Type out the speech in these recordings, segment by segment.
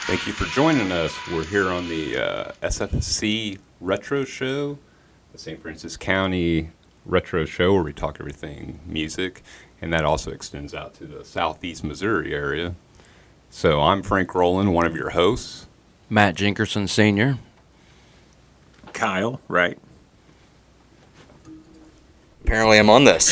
Thank you for joining us. We're here on the SFC Retro Show, the St. Francis County Retro Show, where we talk everything music, and that also extends out to the southeast Missouri area. So I'm Frank Rowland, one of your hosts. Matt Jinkerson Sr. Kyle, right? Apparently I'm on this.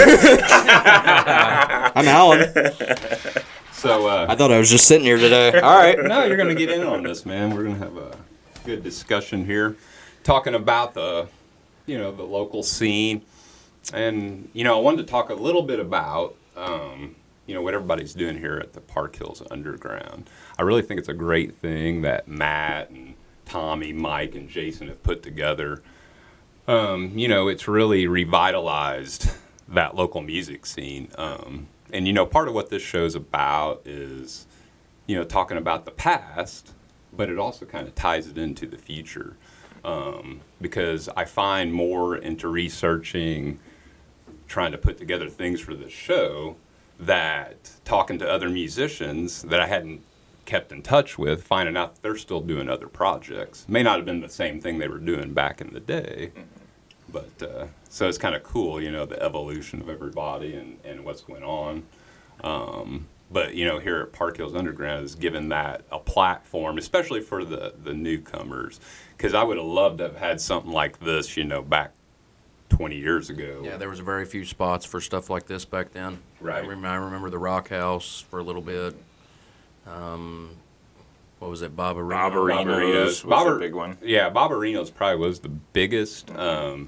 I'm Alan. So I thought I was just sitting here today. All right. no, you're going to get in on this, man. We're going to have a good discussion here, talking about the local scene. And, I wanted to talk a little bit about, what everybody's doing here at the Park Hills Underground. I really think it's a great thing that Matt and Tommy, Mike, and Jason have put together. It's really revitalized that local music scene. And part of what this show's about is, talking about the past, but it also kind of ties it into the future. Because I find more into researching, trying to put together things for this show, that talking to other musicians that I hadn't kept in touch with, finding out that they're still doing other projects. May not have been the same thing they were doing back in the day, but so it's kind of cool, the evolution of everybody and what's going on. But, here at Park Hills Underground is giving that a platform, especially for the newcomers, because I would have loved to have had something like this, back 20 years ago. Yeah, there was very few spots for stuff like this back then. Right. I remember the Rock House for a little bit. What was it, Barbarino's was a big one. Yeah, Barbarino's probably was the biggest, for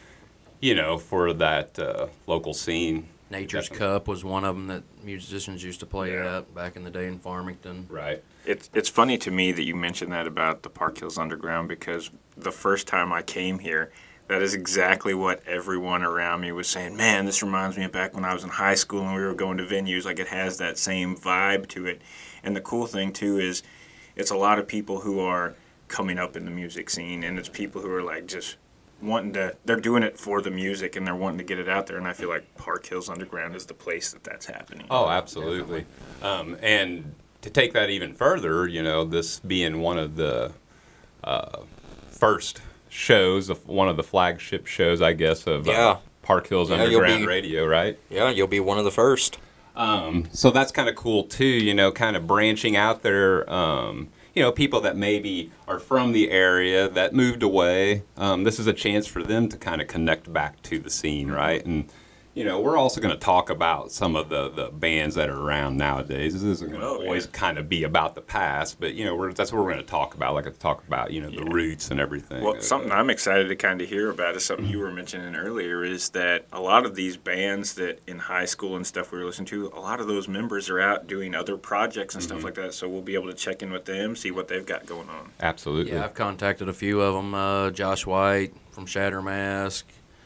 that local scene. Nature's Cup was one of them that musicians used to play at back in the day in Farmington. Right. It's funny to me that you mentioned that about the Park Hills Underground, because the first time I came here, that is exactly what everyone around me was saying. Man, this reminds me of back when I was in high school and we were going to venues. Like, it has that same vibe to it. And the cool thing, too, is it's a lot of people who are coming up in the music scene, and it's people who are, like, just wanting to, they're doing it for the music and they're wanting to get it out there. And I feel like Park Hills Underground is the place that's happening. Oh, absolutely. And to take that even further, this being one of the first shows, one of the flagship shows, I guess, of Park Hills Underground Radio, right? Yeah, you'll be one of the first. So that's kind of cool, too, kind of branching out there, people that maybe are from the area that moved away. This is a chance for them to kind of connect back to the scene, right? And, we're also going to talk about some of the bands that are around nowadays. This isn't going to always kind of be about the past, but, that's what we're going to talk about. Like, to talk about, the roots and everything. Well, something I'm excited to kind of hear about is something you were mentioning earlier, is that a lot of these bands that in high school and stuff we were listening to, a lot of those members are out doing other projects and stuff like that, so we'll be able to check in with them, see what they've got going on. Absolutely. Yeah, I've contacted a few of them. Josh White from Shattermask,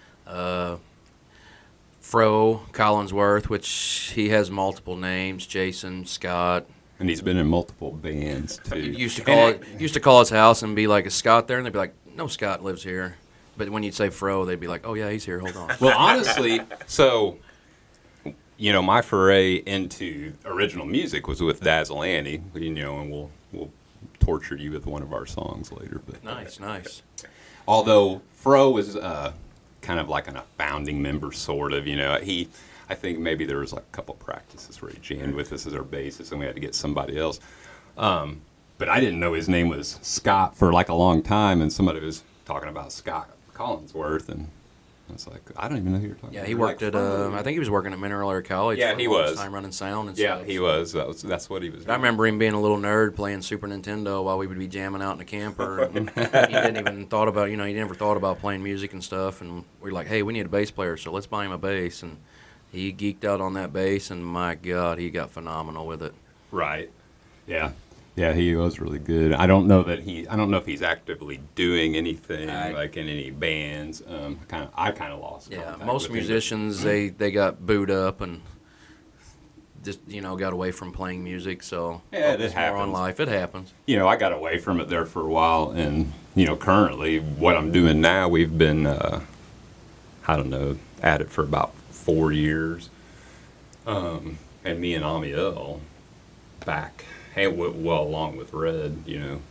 Fro Collinsworth, which he has multiple names, Jason, Scott. And he's been in multiple bands, too. He used to call his house and be like, is Scott there? And they'd be like, no, Scott lives here. But when you'd say Fro, they'd be like, oh, yeah, he's here, hold on. Well, honestly, so, my foray into original music was with Dazzle Annie, and we'll torture you with one of our songs later. But Nice. Although Fro was kind of like a founding member, sort of, I think maybe there was like a couple practices where he jammed with us as our bassist and we had to get somebody else. But I didn't know his name was Scott for like a long time, and somebody was talking about Scott Collinsworth, and I was like, I don't even know who you're talking about. Yeah, he worked at, I think he was working at Mineral Air College. Yeah, he was. Time running sound and Yeah, stuff. he was. That's what he was doing. I remember him being a little nerd playing Super Nintendo while we would be jamming out in the camper. And he didn't even thought about, he never thought about playing music and stuff. And we were like, hey, we need a bass player, so let's buy him a bass. And he geeked out on that bass, and my God, he got phenomenal with it. Right. Yeah. Yeah, he was really good. I don't know if he's actively doing anything like in any bands. I kind of lost contact. Yeah, most musicians they got booed up and just got away from playing music. So yeah, it more happens. on life. It happens. I got away from it there for a while, and currently what I'm doing now, we've been at it for about 4 years. And me and Amiel back and well, along with Red, you know,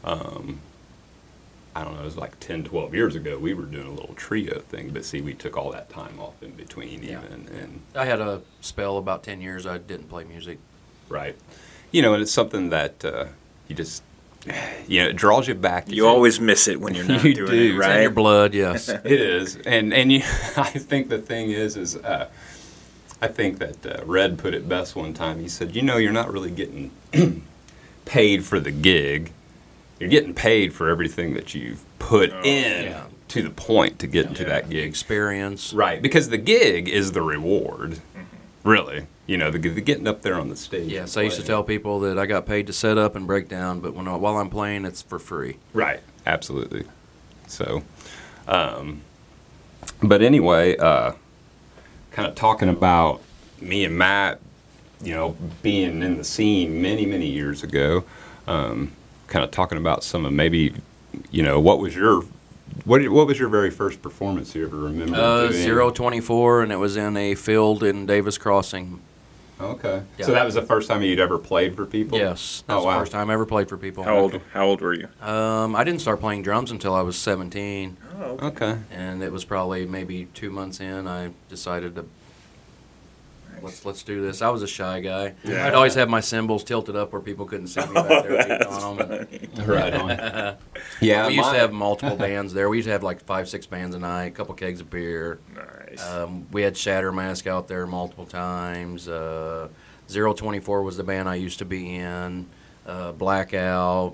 I don't know, it was like 10, 12 years ago, we were doing a little trio thing, but see, we took all that time off in between even. And I had a spell about 10 years I didn't play music. right. You know, and it's something that you just, you know, it draws you back. You always miss it when you're not You doing do. it, It's in right? your blood, yes. It is, and you, I think the thing is I think that Red put it best one time. He said, you know, you're not really getting paid for the gig. You're getting paid for everything that you've put in yeah. to the point to get into that gig. Experience. Right, because the gig is the reward, really. You know, the getting up there on the stage. Yes, and I used to playing. tell people that I got paid to set up and break down, but while I'm playing, it's for free. Right, absolutely. So, but anyway, kind of talking about me and Matt, you know, being in the scene many, many years ago, kind of talking about some of maybe, you know, what was your very first performance you ever remember doing? 024, and it was in a field in Davis Crossing. Okay. Yeah. So that was the first time you'd ever played for people? Yes, that's Oh, wow. the first time I ever played for people. How old were you? I didn't start playing drums until I was 17, Oh, Okay. and it was probably maybe 2 months in. I decided to let's do this. I was a shy guy. Yeah. I'd always have my cymbals tilted up where people couldn't see me back there beating on them. Right on. Yeah, We used to mine- have multiple bands there. We used to have like 5-6 bands a night, a couple kegs of beer. Nice. We had Shattermask out there multiple times. 024 was the band I used to be in. Blackout.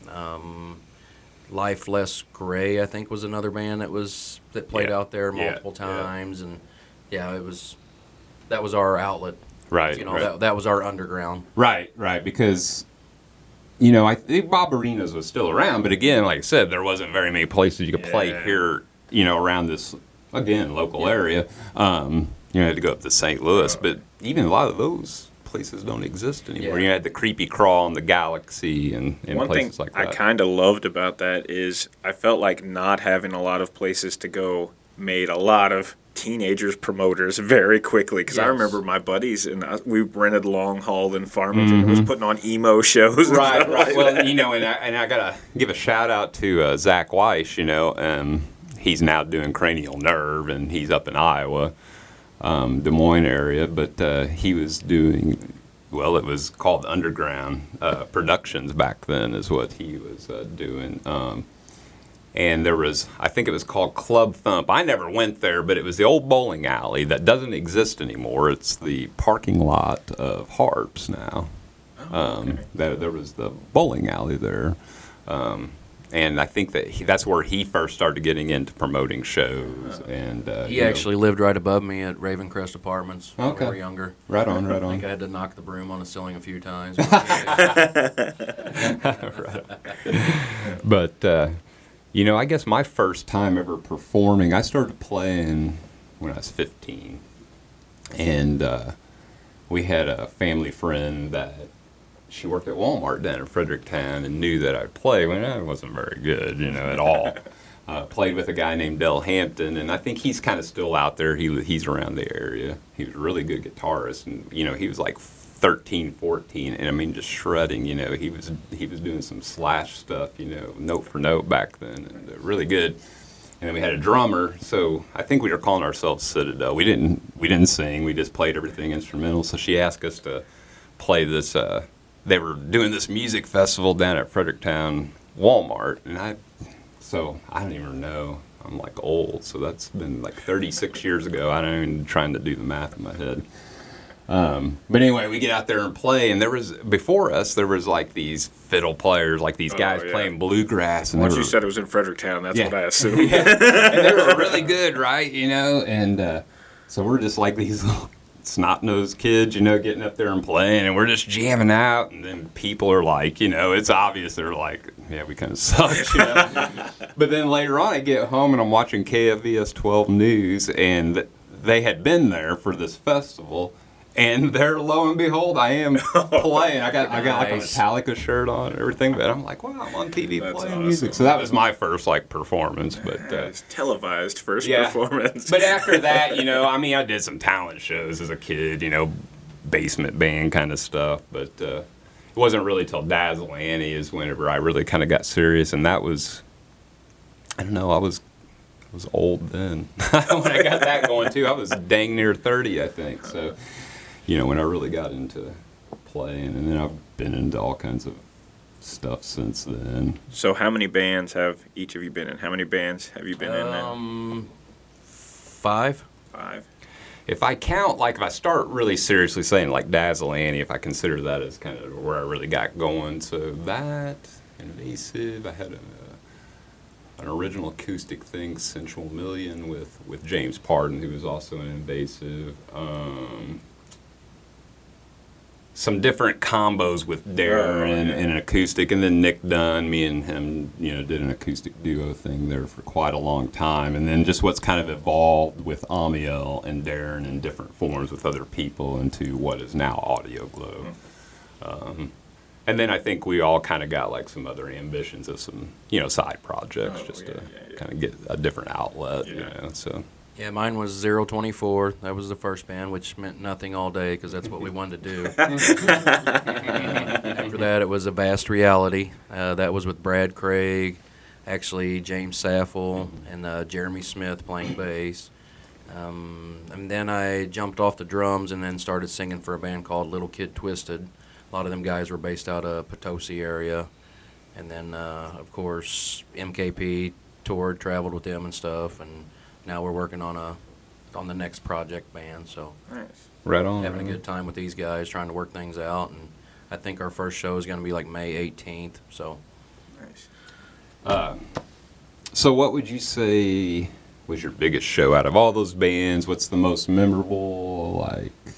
Life Less Gray, I think, was another band that played Yeah. out there Yeah, multiple yeah. times, and that was our outlet. Right. You know, right. that was our underground. Right, because, you know, I think Bob Arenas was still around, but again, like I said, there wasn't very many places you could play Yeah. here, you know, around this, again, local area. You had to go up to St. Louis, but even a lot of those places don't exist anymore. Yeah. You had the Creepy Crawl and the Galaxy and One thing places like I that. kind of loved about that is I felt like not having a lot of places to go made a lot of teenagers promoters very quickly, because I Yes. remember my buddies and we rented Long Haul in Farmington and was putting on emo shows. and Right, stuff right. like Well, that. you know, and I gotta give a shout out to Zach Weiss. You know, he's now doing Cranial Nerve, and he's up in Iowa, Des Moines area. But he was doing, well, it was called Underground Productions back then, is what he was doing. And there was, I think it was called Club Thump. I never went there, but it was the old bowling alley that doesn't exist anymore. It's the parking lot of Harps now. There was the bowling alley there. And I think that's where he first started getting into promoting shows. And He actually lived right above me at Ravencrest Apartments when Okay. we were younger. right on, right I on. think I had to knock the broom on the ceiling a few times. But, you know, I guess my first time ever performing, I started playing when I was 15. And we had a family friend that she worked at Walmart down in Fredericktown and knew that I'd play when I wasn't very good, you know, at all. Played with a guy named Del Hampton, and I think he's kind of still out there. He's around the area. He was a really good guitarist, and, you know, he was like 13, 14, and I mean, just shredding, you know. He was doing some Slash stuff, you know, note for note back then, and really good. And then we had a drummer, so I think we were calling ourselves Citadel. We didn't sing, we just played everything instrumental. So she asked us to play this. They were doing this music festival down at Fredericktown Walmart, and I don't even know. I'm like old, so that's been like 36 years ago. I don't even trying to do the math in my head. But anyway, we get out there and play, and before us there was like these fiddle players, like these guys yeah. playing bluegrass, and Once they you were, said it was in Fredericktown, that's Yeah. what I assumed. and they were really good, right? You know, and so we're just like these little snot-nosed kids, you know, getting up there and playing, and we're just jamming out, and then people are like, you know, it's obvious they're like, yeah, we kind of suck, you know. But then later on, I get home and I'm watching KFVS 12 News, and they had been there for this festival. And there, lo and behold, I am playing. I got like a Nice. Metallica shirt on and everything, but I'm like, wow, I'm on TV That's playing awesome. music. So that was my first like performance. But It's televised first Yeah. performance. but after that, you know, I mean, I did some talent shows as a kid, you know, basement band kind of stuff. But it wasn't really till Dazzle Annie is whenever I really kind of got serious, and that was, I don't know, I was old then when I got that going too. I was dang near 30, I think. So, when I really got into playing, and then I've been into all kinds of stuff since then. So how many bands have each of you been in? How many bands have you been in now? 5. 5. If I count, like if I start really seriously saying like Dazzle Annie, if I consider that as kind of where I really got going, so that, Invasive, I had an original acoustic thing, Sensual Million, with James Pardon, who was also an Invasive. Some different combos with Darren and an acoustic, and then Nick Dunn, me and him, did an acoustic duo thing there for quite a long time, and then just what's kind of evolved with Amiel and Darren in different forms with other people into what is now Audio Glow. And then I think we all kind of got like some other ambitions of some, side projects to kind of get a different outlet, so. Yeah, mine was 024. That was the first band, which meant nothing all day because that's what we wanted to do. After that, it was A Vast Reality. That was with Brad Craig, actually James Saffel, and Jeremy Smith playing bass. And then I jumped off the drums and then started singing for a band called Little Kid Twisted. A lot of them guys were based out of Potosi area. And then, of course, MKP toured, traveled with them and stuff, and now we're working on the next project band, so Nice. Right on. having a good time with these guys, trying to work things out, and I think our first show is going to be like May 18th. So Nice. So what would you say was your biggest show out of all those bands? What's the most memorable,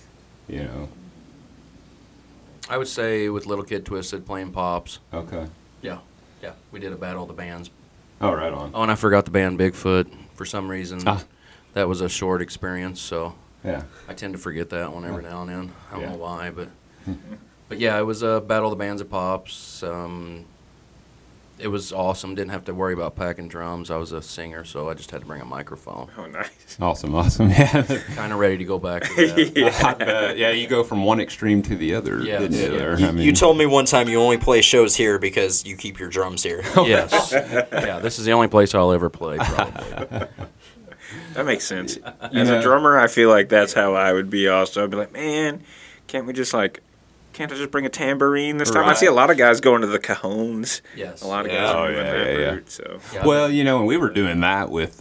I would say with Little Kid Twisted playing Pops. Okay. Yeah, we did a Battle of the Bands. Oh, right on. Oh, and I forgot the band Bigfoot for some reason. Ah. That was a short experience, so Yeah. I tend to forget that one every now and then. I don't Yeah. know why, but yeah, it was a Battle of the Bands at Pops. It was awesome. Didn't have to worry about packing drums. I was a singer, so I just had to bring a microphone. Oh, nice. Awesome. Yeah. Kind of ready to go back to that. I bet. Yeah, you go from one extreme to the other. Yeah, didn't you, yeah. there? You told me one time you only play shows here because you keep your drums here. Yes. Yeah, this is the only place I'll ever play, probably. That makes sense. As a drummer, I feel like that's how I would be also. I'd be like, man, can't I just bring a tambourine this time? I Right. see a lot of guys going to the cajones. Yes. A lot of Yeah. guys Oh, are moving yeah, that yeah. route, so. Yeah. Well, and we were doing that with,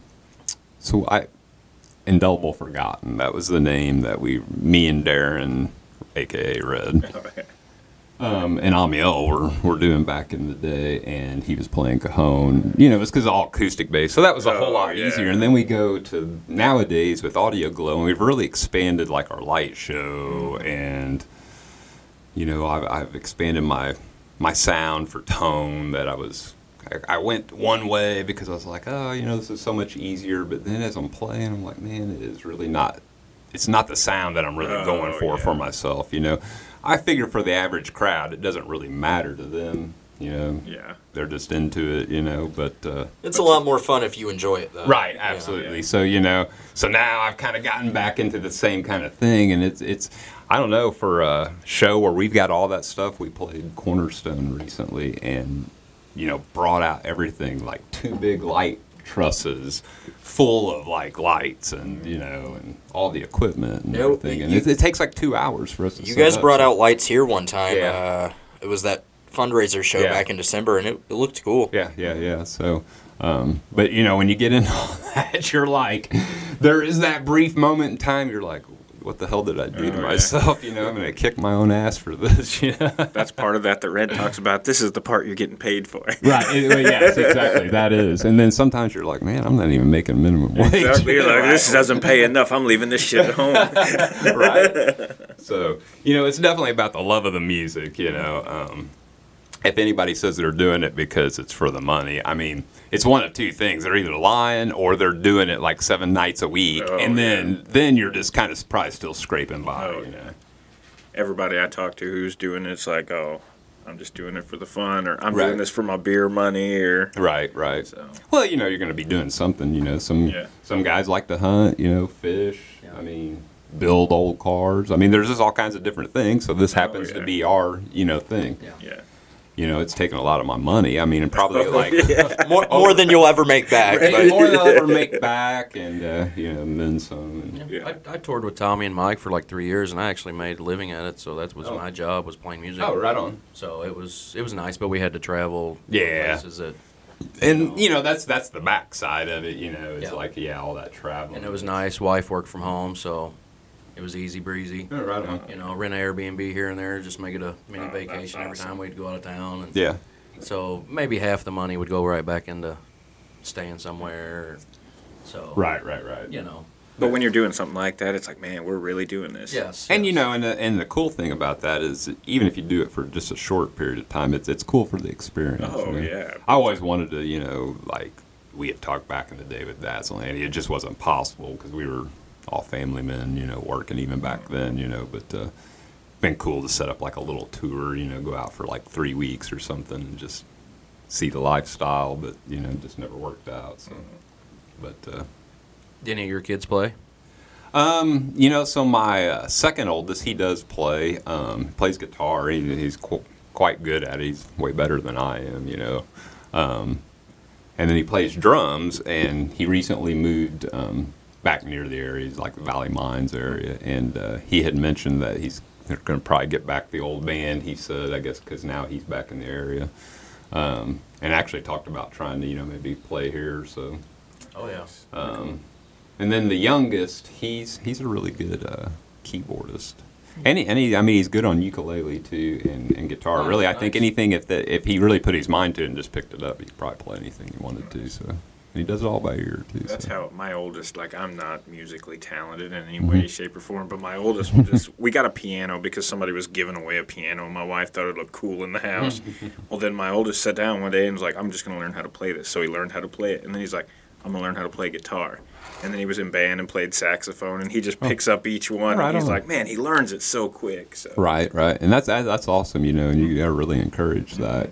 Indelible Forgotten. That was the name that me and Darren, a.k.a. Red, and Amiel were doing back in the day, and he was playing cajon. It's because all acoustic bass, so that was a whole lot yeah. easier. And then we go to nowadays with Audio Glow, and we've really expanded like our light show, and I've expanded my sound for tone. That I went one way because I was like, this is so much easier. But then as I'm playing, I'm like, man, it is really not. It's not the sound that I'm really going for myself. I figure for the average crowd, it doesn't really matter to them. Yeah. They're just into it. But It's a lot more fun if you enjoy it, though. right, absolutely. So so now I've kind of gotten back into the same kind of thing, and it's I don't know, for a show where we've got all that stuff. We played Cornerstone recently, and brought out everything, like 2 big light trusses full of like lights and and all the equipment and Nope. everything. And it takes like 2 hours for us to You set guys up, brought so- out lights here one time. Yeah. It was that fundraiser show Yeah. back in December, and it looked cool. Yeah. So, but when you get into all that, you're like, there is that brief moment in time. You're like, what the hell did I do to yeah. myself? I'm going to kick my own ass for this. That's part of that Red talks about. This is the part you're getting paid for. Right. Yes, exactly. That is. And then sometimes you're like, man, I'm not even making minimum wage. Exactly. You're like, this doesn't pay enough. I'm leaving this shit at home. Right. So, it's definitely about the love of the music, If anybody says they're doing it because it's for the money, I mean, it's one of 2 things. They're either lying or they're doing it like 7 nights a week. Oh, and then you're just kind of probably still scraping by, Oh, yeah. Everybody I talk to who's doing it's like, oh, I'm just doing it for the fun, or I'm Right. doing this for my beer money, or Right. so. Well, you're going to be doing something, Some Yeah. some guys like to hunt, fish. Yeah. I mean, build old cars. I mean, there's just all kinds of different things. So this happens to yeah. be our, thing. Yeah. It's taken a lot of my money. I mean, and probably like More than you'll ever make back. more But than I'll ever make back, and and then some. And, Yeah. I toured with Tommy and Mike for like 3 years, and I actually made a living at it. So that was my job, was playing music. oh, right on. So it was nice, but we had to travel. Yeah. Places that, And that's the backside of it. It's Yeah. like all that travel. and it was nice. Wife worked from home, so it was easy breezy. Oh, right on. Rent an Airbnb here and there, just make it a mini Oh, vacation that's every time we'd go out of town. And Yeah. so maybe half the money would go right back into staying somewhere. So Right. But when you're doing something like that, it's like, man, we're really doing this. Yes. And yes. and the cool thing about that is that even if you do it for just a short period of time, it's cool for the experience. Oh, yeah. I always wanted to, like we had talked back in the day with Dazzle, and it just wasn't possible because we were all family men, working even back then, But been cool to set up like a little tour, go out for like 3 weeks or something and just see the lifestyle, but just never worked out. So, but. Did any of your kids play? So my second oldest, he does play. Plays guitar. He's quite good at it. He's way better than I am, And then he plays drums, and he recently moved back near the area. He's like the Valley Mines area, and he had mentioned that he's going to probably get back the old band. He said, I guess, because now he's back in the area, and actually talked about trying to, maybe play here. So. Oh yeah. And then the youngest, he's a really good keyboardist, and he's good on ukulele too and guitar. Oh, Really, I nice. think anything if he really put his mind to it and just picked it up, he could probably play anything he wanted to. So, and he does it all by ear too. That's so. how my oldest, like, I'm not musically talented in any way, shape, or form, but my oldest will just, we got a piano because somebody was giving away a piano, and my wife thought it looked cool in the house. Well, then my oldest sat down one day and was like, I'm just going to learn how to play this. So he learned how to play it, and then he's like, I'm going to learn how to play guitar. And then he was in band and played saxophone, and he just picks up each one, Right and he's on. like, man, he learns it so quick. So. Right, and that's awesome, and you gotta really encourage that,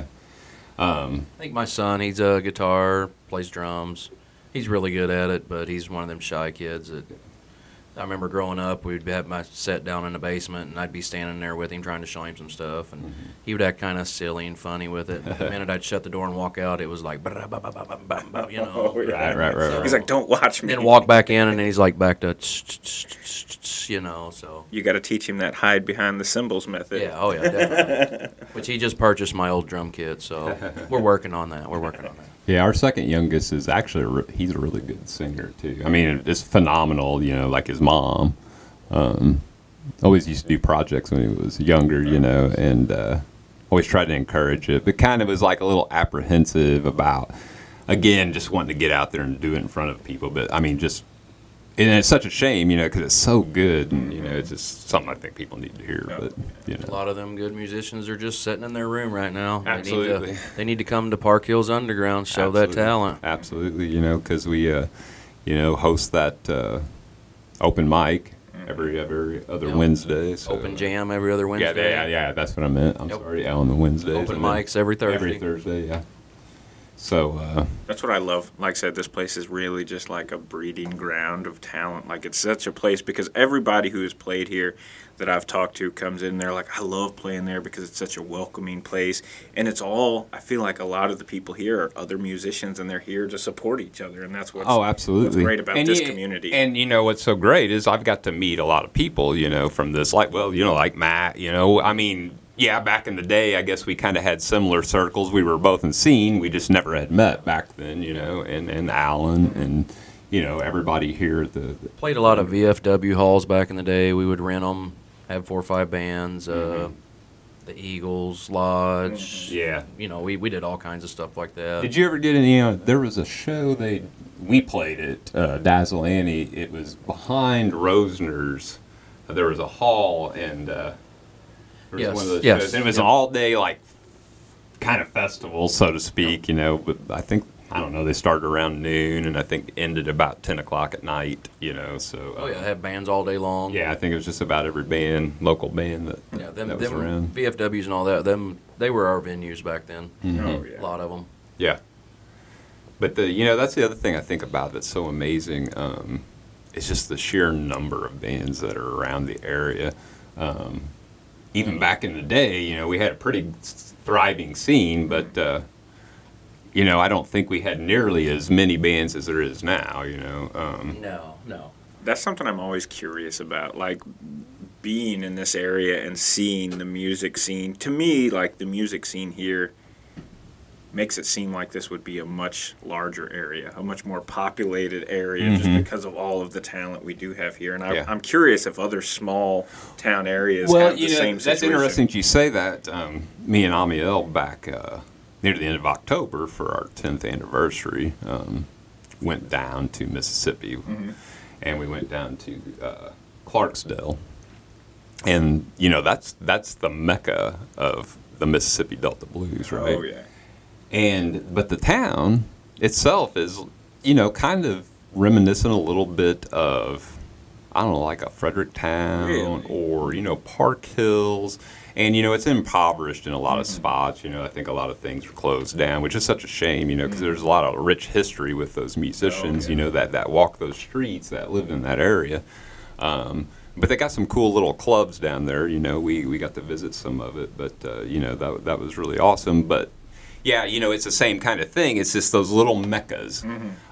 I think my son, he's a guitar, plays drums. He's really good at it, but he's one of them shy kids that I remember growing up, we'd have my set down in the basement, and I'd be standing there with him trying to show him some stuff, and he would act kind of silly and funny with it. The minute I'd shut the door and walk out, it was like, Oh, yeah. Right. He's like, don't watch me. Then walk back in, and then he's like back to, so. You got to teach him that hide behind the cymbals method. Yeah, oh yeah, definitely. Which he just purchased my old drum kit, so we're working on that. Yeah, our second youngest is actually he's a really good singer too. I mean, it's phenomenal. Like his mom. Always used to do projects when he was younger, and always tried to encourage it, but kind of was like a little apprehensive about, again, just wanting to get out there and do it in front of people. But I mean, and it's such a shame, because it's so good, and it's just something I think people need to hear. But A lot of them good musicians are just sitting in their room right now. Absolutely. They need to come to Park Hills Underground, show Absolutely. that talent. Absolutely, because we, host that open mic every other Wednesday. So. Open jam every other Wednesday. Yeah, that's what I meant. I'm Yep. sorry, on the Wednesdays. Open and then mics every Thursday. Every Thursday, yeah. So, That's what I love. Like I said, this place is really just like a breeding ground of talent. Like, it's such a place because everybody who has played here that I've talked to comes in there like, I love playing there because it's such a welcoming place. And it's all, I feel like a lot of the people here are other musicians, and they're here to support each other. And that's what's, absolutely. what's great about this community. And, what's so great is I've got to meet a lot of people, from this, like Matt, I mean, yeah, back in the day, I guess we kind of had similar circles. We were both in scene. We just never had met back then, and Alan and, everybody here at the Played a lot of VFW halls back in the day. We would rent them, have 4 or 5 bands, the Eagles, Lodge. Yeah. We did all kinds of stuff like that. Did you ever get any? There was a show we played at Dazzle Annie. It was behind Rosner's. There was a hall, and there was Yes, one of those yes. shows. And it was Yep. an all day kind of festival, so to speak. But I think they started around noon, and I think ended about 10 o'clock at night. So. Oh yeah, have bands all day long. Yeah, I think it was just about every local band that that was around. VFWs and all that. They were our venues back then. Oh, yeah. A lot of them. Yeah. But that's the other thing I think about that's so amazing. it's just the sheer number of bands that are around the area. Even back in the day, you know, we had a pretty thriving scene, but you know, I don't think we had nearly as many bands as there is now. You know, No. That's something I'm always curious about, like being in this area and seeing the music scene. To me, like the music scene here makes it seem like this would be a much larger area, a much more populated area, just because of all of the talent we do have here. And I'm curious if other small town areas have the same situation. That's interesting you say that. Me and Amiel back near the end of October for our 10th anniversary went down to Mississippi, and we went down to Clarksdale. And, you know, that's the mecca of the Mississippi Delta Blues, right? Oh, yeah. But the town itself is, you know, kind of reminiscent a little bit of, I don't know, like a Fredericktown or, you know, Park Hills. And, you know, it's impoverished in a lot of spots. You know, I think a lot of things are closed down, which is such a shame, you know, because there's a lot of rich history with those musicians, you know, that walk those streets, that live in that area. But they got some cool little clubs down there. You know, we got to visit some of it. But, you know, that was really awesome. But, yeah, you know, it's the same kind of thing. It's just those little meccas.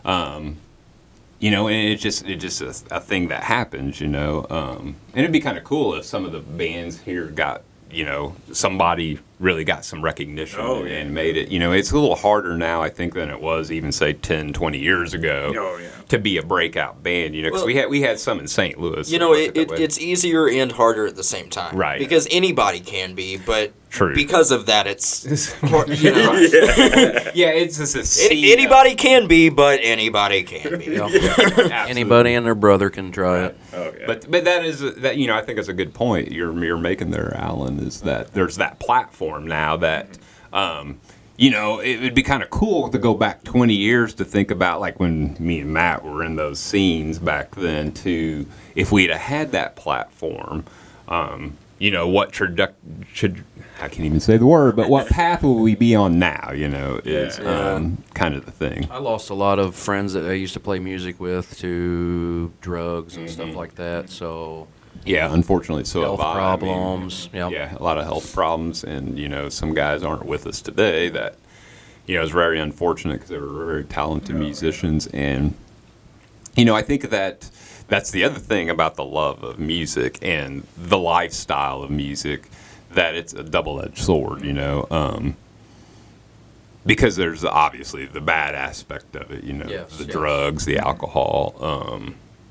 You know, and it's just a thing that happens, you know. And it'd be kind of cool if some of the bands here got, you know, somebody really got some recognition and made it. You know, it's a little harder now, I think, than it was even, say, 10, 20 years ago to be a breakout band, you know, because we had some in St. Louis. You know, it's easier and harder at the same time. Right. Because anybody can be, but True. because of that, it's, you know. Yeah, it's just a scene. Anybody can be, but anybody can be. Anybody and their brother can try it. Oh, yeah. But that is that, you know, I think it's a good point you're making there, Alan, is that there's that platform now that you know, it would be kind of cool to go back 20 years to think about, like, when me and Matt were in those scenes back then, to if we'd have had that platform, you know, what I can't even say the word, but what path will we be on now, you know, is kind of the thing. I lost a lot of friends that I used to play music with to drugs and stuff like that, so... Yeah, unfortunately, so health have I. problems. I mean, yeah, a lot of health problems, and you know, some guys aren't with us today. That, you know, is very unfortunate because they were very talented musicians, and you know, I think that's the other thing about the love of music and the lifestyle of music, that it's a double-edged sword. You know, because there's obviously the bad aspect of it. You know, the drugs, the alcohol.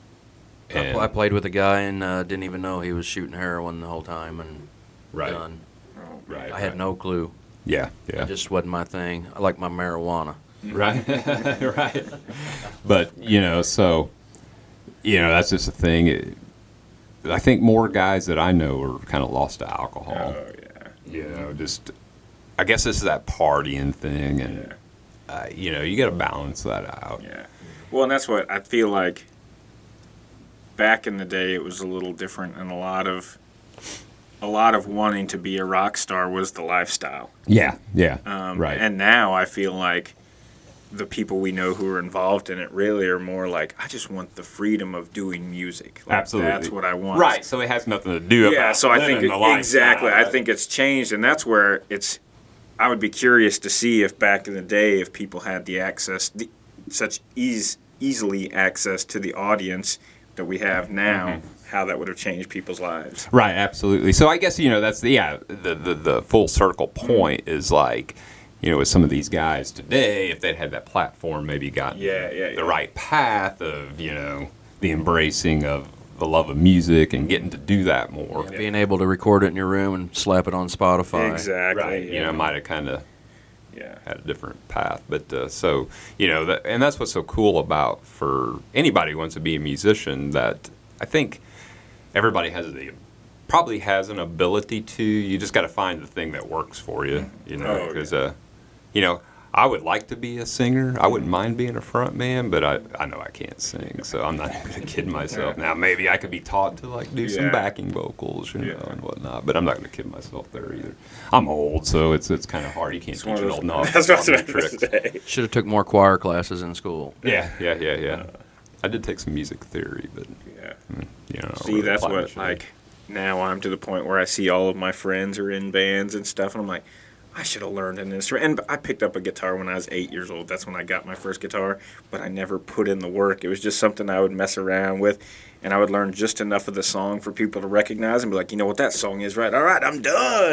I played with a guy and didn't even know he was shooting heroin the whole time and done. Right. I had no clue. Yeah. It just wasn't my thing. I like my marijuana. Right. Right. But, you know, so, you know, that's just a thing. I think more guys that I know are kind of lost to alcohol. Oh, yeah. You know, just, I guess this is that partying thing, and, you know, you got to balance that out. Yeah. Well, and that's what I feel like. Back in the day, it was a little different, and a lot of wanting to be a rock star was the lifestyle. Yeah. Right. And now I feel like the people we know who are involved in it really are more like, I just want the freedom of doing music. Like, absolutely, that's what I want. Right. So it has nothing to do. Yeah. So I think exactly. Right? I think it's changed, and that's where it's. I would be curious to see if back in the day, if people had the access, easily access to the audience that we have now, how that would have changed people's lives. Right, absolutely. So I guess, you know, that's the full circle point is like, you know, with some of these guys today, if they'd had that platform, maybe gotten the right path of, you know, the embracing of the love of music and getting to do that more. Yeah, being able to record it in your room and slap it on Spotify. Exactly. Right. You know, might have kind of had a different path. But so, you know, and that's what's so cool about for anybody who wants to be a musician, that I think everybody probably has an ability to. You just got to find the thing that works for you, you know, because, you know, I would like to be a singer. I wouldn't mind being a front man, but I know I can't sing, so I'm not going to kid myself. Now, maybe I could be taught to, like, do some backing vocals, you know, and whatnot, but I'm not going to kid myself there either. I'm old, so it's kind of hard. You can't teach an old novice tricks. Should have took more choir classes in school. Yeah. I did take some music theory, but Yeah. you know. See, that's what, like, now I'm to the point where I see all of my friends are in bands and stuff, and I'm like, I should have learned an instrument. And I picked up a guitar when I was 8 years old. That's when I got my first guitar, but I never put in the work. It was just something I would mess around with, and I would learn just enough of the song for people to recognize and be like, you know what that song is, right? All right, I'm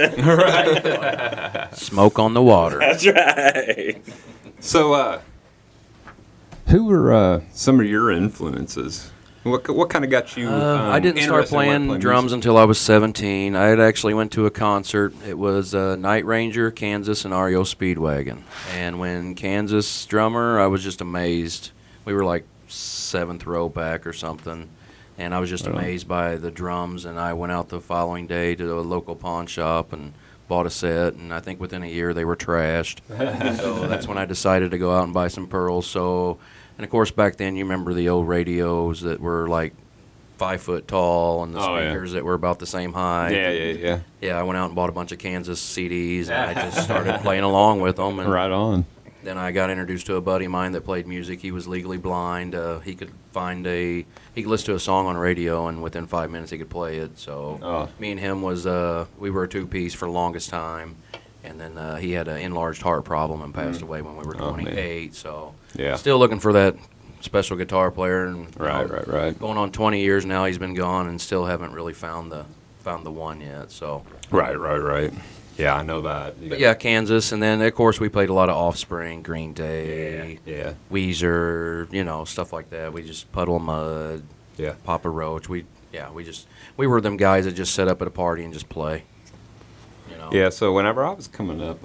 done. Smoke on the water. That's right. So, who were some of your influences? What kind of got you? I didn't start interested in playing drums music? until I was 17. I had actually went to a concert. It was Night Ranger, Kansas, and REO Speedwagon. And when Kansas drummer, I was just amazed. We were like 7th row back or something. And I was just amazed by the drums. And I went out the following day to a local pawn shop and bought a set. And I think within a year they were trashed. So that's when I decided to go out and buy some pearls. So... And, of course, back then, you remember the old radios that were, like, 5 foot tall and the speakers that were about the same height. Yeah. Yeah, I went out and bought a bunch of Kansas CDs, and I just started playing along with them. And Right on. then I got introduced to a buddy of mine that played music. He was legally blind. He could listen to a song on radio, and within 5 minutes he could play it. So me and him we were a two-piece for the longest time. And then he had an enlarged heart problem and passed away when we were 28. So still looking for that special guitar player. And Right. Going on 20 years now, he's been gone and still haven't really found the one yet. So Right. Yeah, I know that. But yeah, Kansas, and then of course we played a lot of Offspring, Green Day, Weezer, stuff like that. We just Puddle of Mud, Papa Roach. We were them guys that just set up at a party and just play. Yeah, so whenever I was coming up,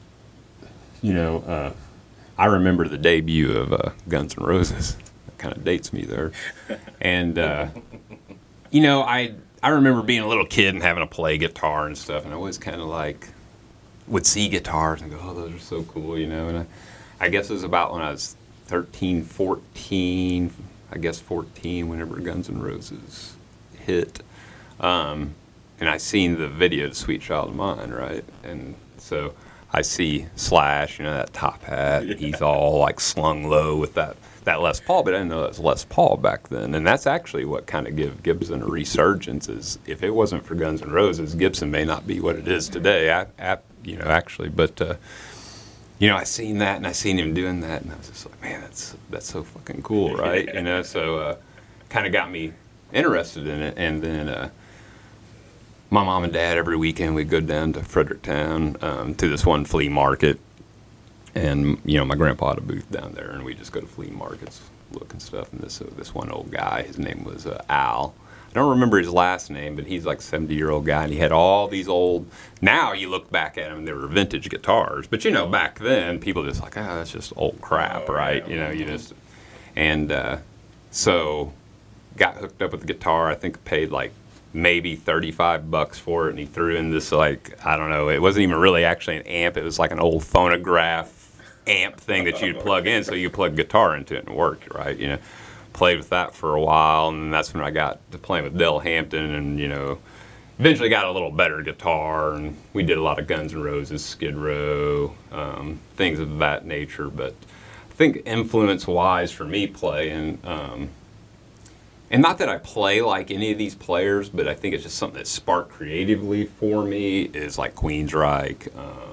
I remember the debut of Guns N' Roses. That kind of dates me there. And, I remember being a little kid and having to play guitar and stuff, and I was kind of like, would see guitars and go, oh, those are so cool, and I guess it was about when I was 13, 14, 14, whenever Guns N' Roses hit. And I seen the video to Sweet Child of Mine, right? And so I see Slash, that top hat. He's all like slung low with that Les Paul, but I didn't know that was Les Paul back then. And that's actually what kind of gave Gibson a resurgence. Is if it wasn't for Guns N' Roses, Gibson may not be what it is today. Actually, but I seen that and I seen him doing that, and I was just like, man, that's so fucking cool, right? So kind of got me interested in it, and then. My mom and dad, every weekend, we'd go down to Fredericktown to this one flea market. And, my grandpa had a booth down there, and we'd just go to flea markets, look and stuff. And this one old guy, his name was Al. I don't remember his last name, but he's like a 70-year-old guy, and he had all these old... Now you look back at them, they were vintage guitars. But, back then, people just like, that's just old crap, right? And so got hooked up with the guitar. I think paid like maybe $35 for it, and he threw in this, like, I don't know, it wasn't even really actually an amp. It was like an old phonograph amp thing that you'd plug in, so you plug guitar into it and it worked, right? Played with that for a while, and that's when I got to playing with Del Hampton, and eventually got a little better guitar, and we did a lot of Guns N' Roses, Skid Row, things of that nature. But I think influence-wise for me playing, and not that I play like any of these players, but I think it's just something that sparked creatively for me, is like Queensryche.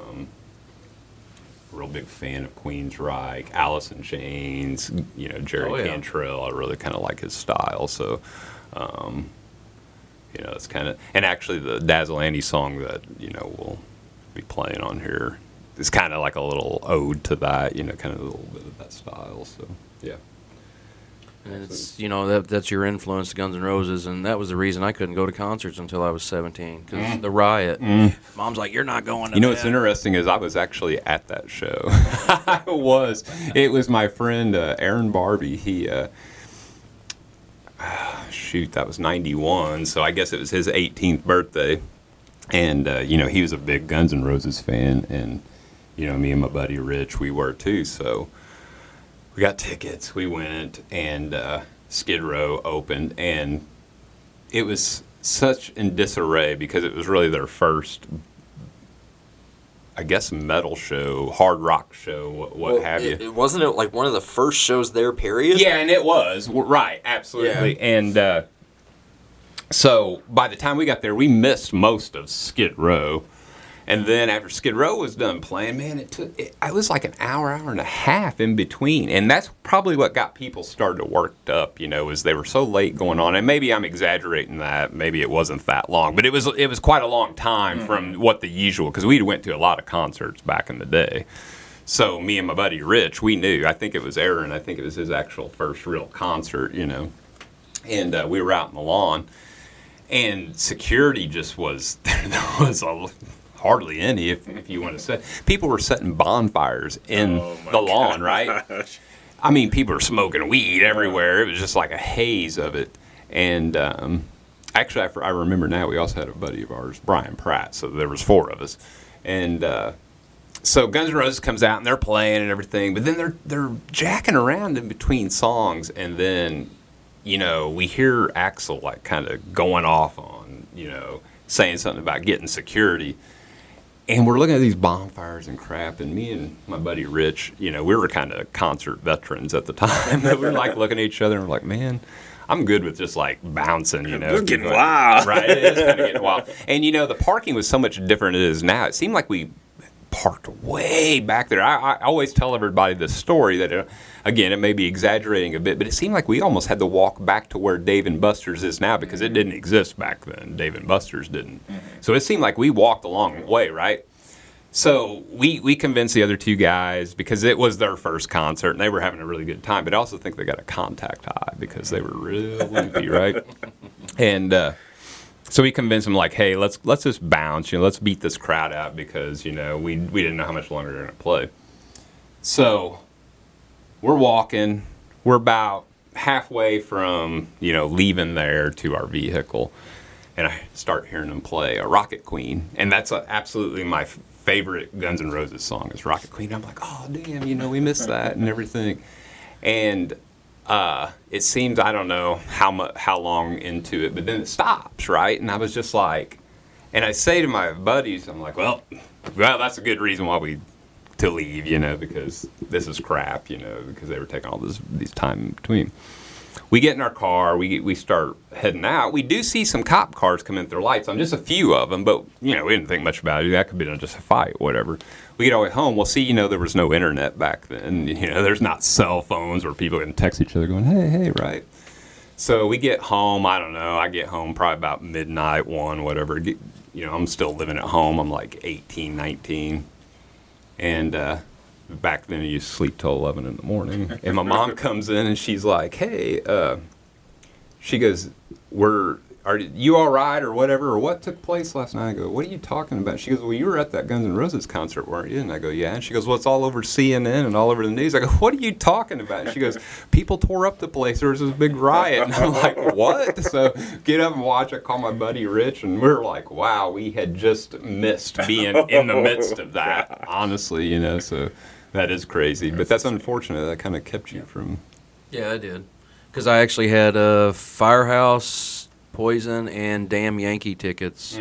Real big fan of Queensryche, Alice in Chains, Jerry Cantrell. I really kind of like his style. So, it's kind of, and actually the Dazzle Annie song that, we'll be playing on here is kind of like a little ode to that, kind of a little bit of that style. So, yeah. And it's, that's your influence, Guns N' Roses, and that was the reason I couldn't go to concerts until I was 17, because the riot. Mom's like, you're not going to what's interesting is I was actually at that show. I was. It was my friend Aaron Barbie. He, that was 91, so I guess it was his 18th birthday. And, he was a big Guns N' Roses fan, and, me and my buddy Rich, we were too, so... We got tickets, we went, and Skid Row opened, and it was such in disarray because it was really their first, I guess, metal show, hard rock show, what have you. It wasn't it like one of the first shows there, period? Yeah, and it was. Right, absolutely. Yeah. And so by the time we got there, we missed most of Skid Row. And then after Skid Row was done playing, man, it was like an hour and a half in between. And that's probably what got people started worked up, is they were so late going on. And maybe I'm exaggerating that. Maybe it wasn't that long. But it was quite a long time from what the usual, because we went to a lot of concerts back in the day. So me and my buddy Rich, we knew. I think it was Aaron. I think it was his actual first real concert, And we were out in the lawn. And security just was, there was hardly any, if you want to say. People were setting bonfires in the lawn, right? I mean, people were smoking weed everywhere. It was just like a haze of it. And actually, I remember now, we also had a buddy of ours, Brian Pratt, so there was 4 of us. And so Guns N' Roses comes out, and they're playing and everything, but then they're jacking around in between songs, and then, we hear Axl, like, kind of going off on, saying something about getting security. And we're looking at these bonfires and crap, and me and my buddy Rich, we were kind of concert veterans at the time. We were like looking at each other and we're like, man, I'm good with just like bouncing, It's getting wild. Right, it is kind of getting wild. And the parking was so much different than it is now. It seemed like we parked way back there. I always tell everybody this story that, again, it may be exaggerating a bit, but it seemed like we almost had to walk back to where Dave & Buster's is now, because it didn't exist back then. Dave & Buster's didn't. So it seemed like we walked a long way, right? So we convinced the other 2 guys, because it was their first concert, and they were having a really good time, but I also think they got a contact high because they were real loopy, right? And so we convinced them, like, hey, let's just bounce, let's beat this crowd out, because, we didn't know how much longer they're going to play. So we're walking. We're about halfway from, leaving there to our vehicle, and I start hearing them play a Rocket Queen, and that's absolutely my favorite Guns N' Roses song is Rocket Queen. I'm like, oh, damn, we missed that and everything. And it seems, I don't know how long into it, but then it stops, right? And I was just like, and I say to my buddies, I'm like, well, that's a good reason why to leave, because this is crap, because they were taking all these time in between. We get in our car, we start heading out. We do see some cop cars come in with their lights on, just a few of them, but, we didn't think much about it. That could be just a fight, whatever. We get all the way home. Well, see, there was no internet back then. There's not cell phones where people can text each other going, hey, right? So we get home, I don't know, I get home probably about midnight, 1, whatever. I'm still living at home. I'm like 18, 19. And back then, I used to sleep till 11 in the morning. And my mom comes in, and she's like, hey, she goes, are you all right or whatever, or what took place last night? I go, what are you talking about? She goes, well, you were at that Guns N' Roses concert, weren't you? And I go, yeah. And she goes, well, it's all over CNN and all over the news. I go, what are you talking about? And she goes, people tore up the place. There was this big riot. And I'm like, what? So get up and watch. I call my buddy Rich, and we're like, wow, we had just missed being in the midst of that, honestly, so that is crazy. But that's unfortunate. That kind of kept you from... Yeah, I did. Because I actually had Firehouse, Poison, and Damn Yankee tickets,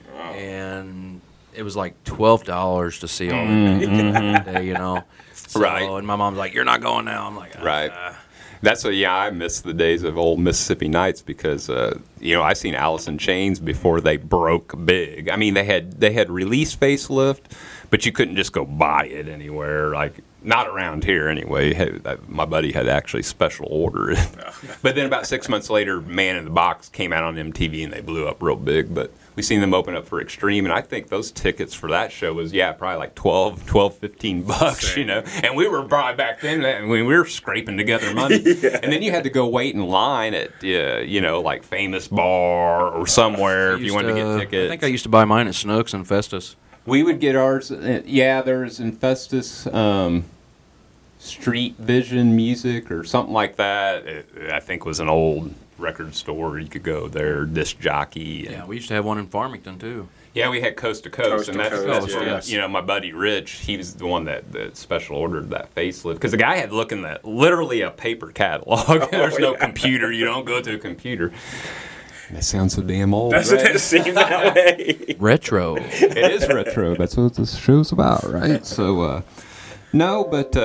and it was like $12 to see all of them that day, So, right. And my mom's like, "You're not going now." I'm like, right. That's what. Yeah, I miss the days of old Mississippi Nights because I seen Alice in Chains before they broke big. I mean, they had release Facelift, but you couldn't just go buy it anywhere. Like. Not around here anyway. My buddy had actually special ordered it. But then about 6 months later, Man in the Box came out on MTV and they blew up real big. But we seen them open up for Extreme, and I think those tickets for that show was, probably like $15, And we were probably back then, we were scraping together money. And then you had to go wait in line at, like Famous Bar or somewhere if you wanted to get tickets. I think I used to buy mine at Snooks and Festus. We would get ours, there's in Festus, Street Vision Music or something like that. I think was an old record store. You could go there, disc jockey. Yeah, we used to have one in Farmington too. Yeah, we had Coast to Coast, and that's yes. my buddy Rich. He was the one that special ordered that Facelift because the guy had looking at literally a paper catalog. There's no computer. You don't go to a computer. That sounds so damn old. Doesn't right? it seem that way? Retro. It is retro. That's what this show's about, right? So, no, but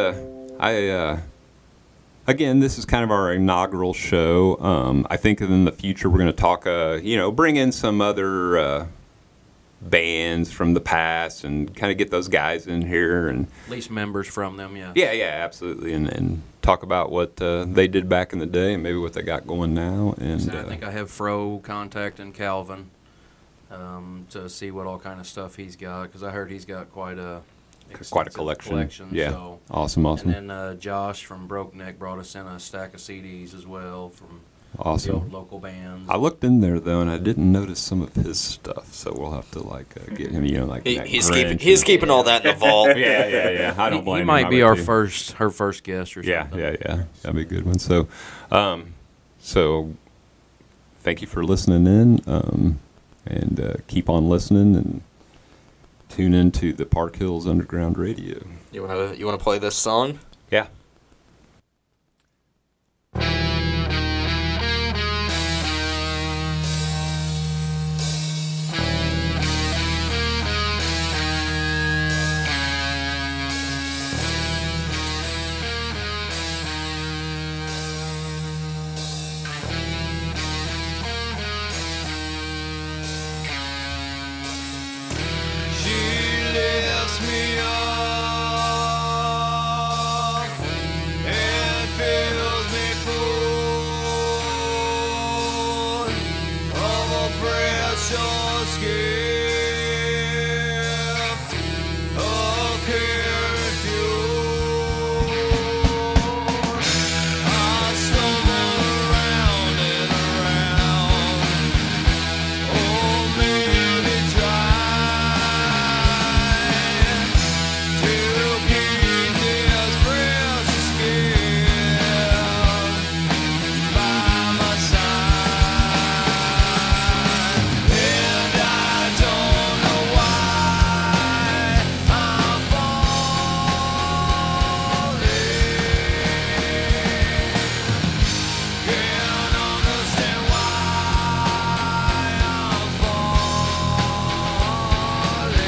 again, this is kind of our inaugural show. I think in the future we're going to talk, bring in some other bands from the past and kind of get those guys in here and At least members from them, yeah. yeah, absolutely, and talk about what they did back in the day and maybe what they got going now. And So I think I have Fro contacting Calvin to see what all kind of stuff he's got, because I heard he's got quite a extensive collection. Yeah, So. awesome. And then Josh from Broke Neck brought us in a stack of CDs as well from the Awesome. old local bands. I looked in there though, and I didn't notice some of his stuff. So we'll have to get him. That He's Grinch he's and- keeping all that in the vault. Yeah. I don't blame he him. might I be would our too. her first guest or Yeah. something. That'd be a good one. So, thank you for listening in, and keep on listening and tune into the Park Hills Underground Radio. You wanna play this song? Yeah. She lifts me up and fills me full of a precious gift of care and fuel. I stumble around and around, oh many times, to keep this precious gift by my side. And I don't know why I'm falling. Can't understand why I'm falling.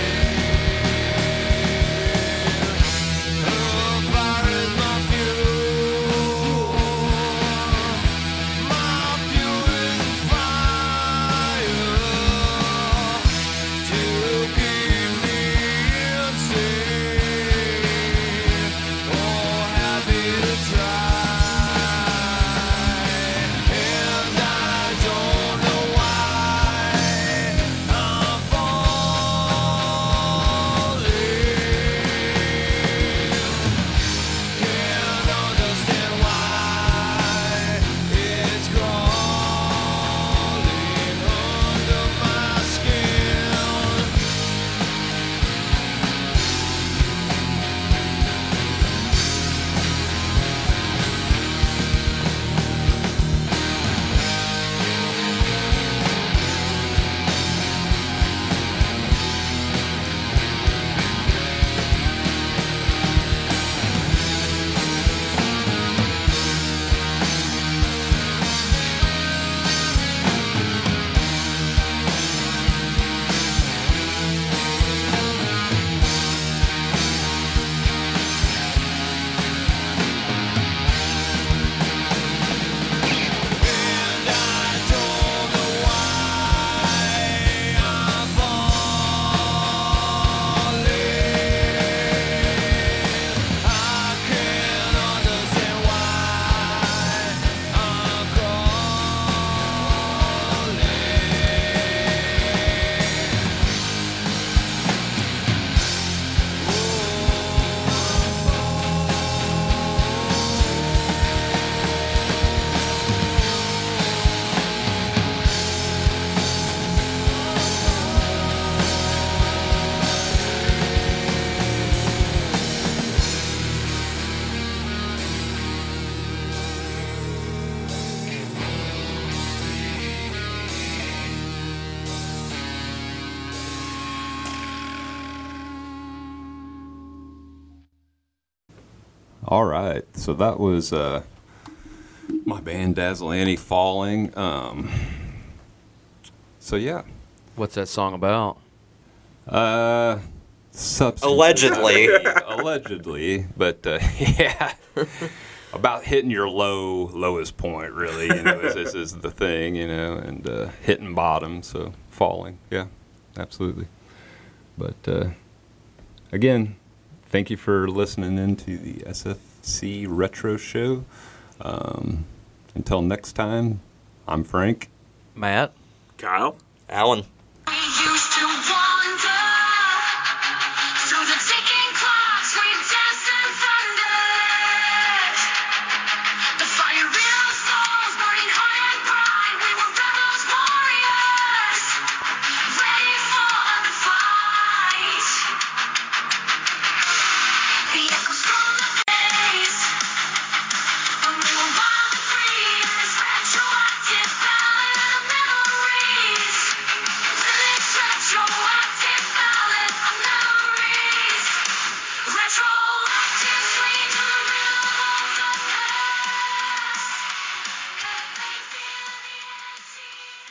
The fire is my fuel. My fuel is fire to keep me insane. Oh, happy to try. And I don't know why I'm falling. Can't understand why it's crawling under my skin. And I don't know why I'm falling. I can't understand why I'm All right, so that was my band Dazzle Annie Falling. So yeah. What's that song about? Substance. Allegedly. Allegedly, but yeah, about hitting your lowest point, really. This is the thing, and hitting bottom, so falling. Yeah, absolutely. But again, thank you for listening into the SFC Retro Show. Until next time, I'm Frank. Matt? Kyle? Alan.